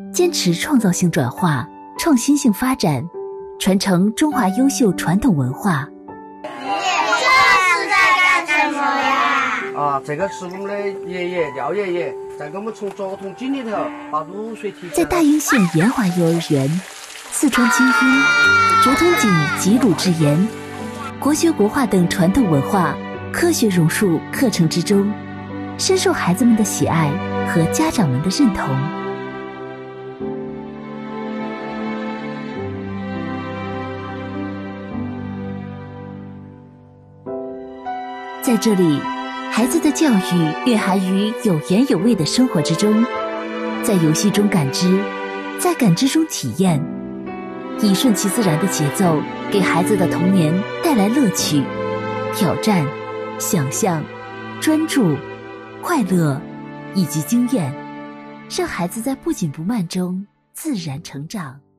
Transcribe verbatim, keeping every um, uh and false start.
坚持创造性转化、创新性发展，传承中华优秀传统文化。 这是在干什么呀？ 啊，这个是我们的爷爷廖爷爷在给我们从竹筒井里头把卤水提。 在大英县延华幼儿园，四川精英、竹筒井吉鲁制盐、国学国画等传统文化科学融入课程之中，深受孩子们的喜爱和家长们的认同。在这里，孩子的教育蕴含于有言有味的生活之中，在游戏中感知，在感知中体验，以顺其自然的节奏，给孩子的童年带来乐趣、挑战、想象、专注、快乐以及经验，让孩子在不紧不慢中自然成长。